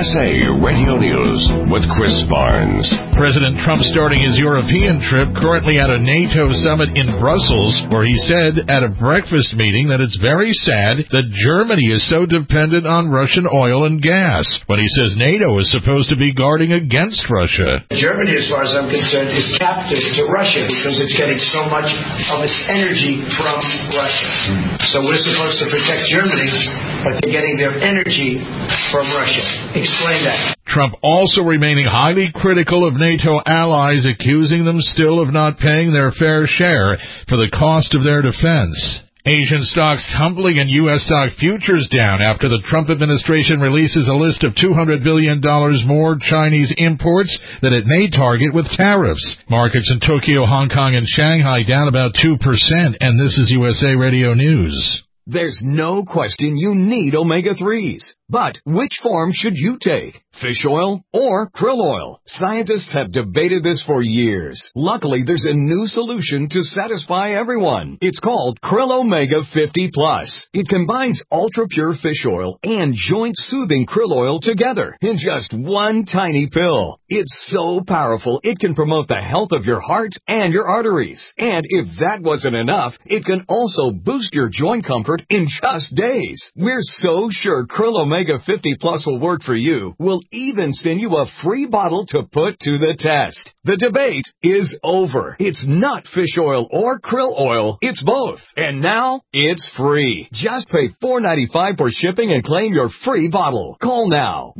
USA Radio News with Chris Barnes. President Trump starting his European trip, currently at a NATO summit in Brussels, where he said at a breakfast meeting that it's very sad that Germany is so dependent on Russian oil and gas, when he says NATO is supposed to be guarding against Russia. Germany, as far as I'm concerned, is captive to Russia because it's getting so much of its energy from Russia. So we're supposed to protect Germany, but they're getting their energy from Russia. Explain that. Trump also remaining highly critical of NATO allies, accusing them still of not paying their fair share for the cost of their defense. Asian stocks tumbling and U.S. stock futures down after the Trump administration releases a list of $200 billion more Chinese imports that it may target with tariffs. Markets in Tokyo, Hong Kong, and Shanghai down about 2%, and this is USA Radio News. There's no question you need omega-3s. But which form should you take? Fish oil or krill oil? Scientists have debated this for years. Luckily, there's a new solution to satisfy everyone. It's called Krill Omega 50 Plus. It combines ultra-pure fish oil and joint-soothing krill oil together in just one tiny pill. It's so powerful, it can promote the health of your heart and your arteries. And if that wasn't enough, it can also boost your joint comfort in just days. We're so sure Krill Omega 50 Plus will work for you. We'll even send you a free bottle to put to the test. The debate is over. It's not fish oil or krill oil. It's both. And now, it's free. Just pay $4.95 for shipping and claim your free bottle. Call now.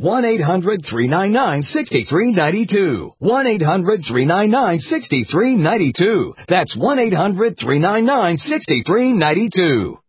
1-800-399-6392. 1-800-399-6392. That's 1-800-399-6392.